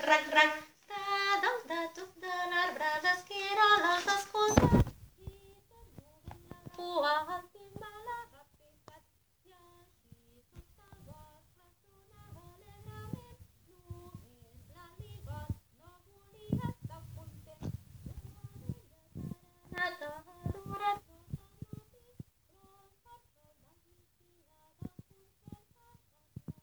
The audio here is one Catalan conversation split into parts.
rac, rac. Dalt de tot de l'arbre d'esquiroles escolta. Cua al timbal ha repicat i així tot el bosc ressonava alegrement. Només l'aligot no volia estar content. La vella tarannata ha durat tot el matí, però el cartó del migdia del concert ha passat.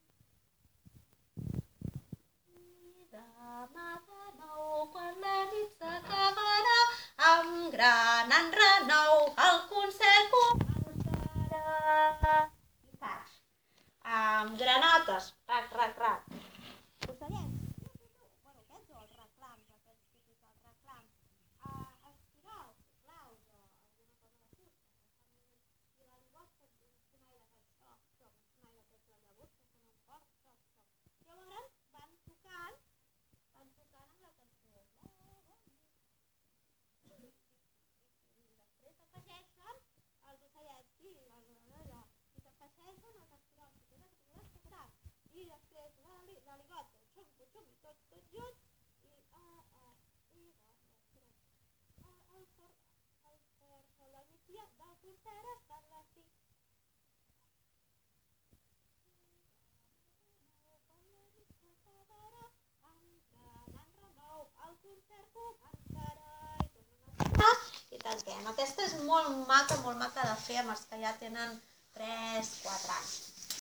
I demà de nou, quan la nit s'acabarà, amb gran enrenou el concert començarà. I faig amb granotes, rac, rac, rac. Ocellet. Bueno, aquests o els reclams, aquests típics dels reclams. Esquirols, claus o alguna cosa de fusta. I l'aligot, un aire que xoc, xoc, un aire que és la llavor, que sona fort, xoc, xoc. Llavors van tocant amb la cançó. Després s'afegeixen els ocellets i s'afegeixen els esquirols i després l'aligot, xum, xum, tot junt i el cor del migdia del concert està en la fi. El concert començarà i tornen a tocar i tanquem. Aquesta és molt maca de fer amb els que ja tenen 3-4 anys.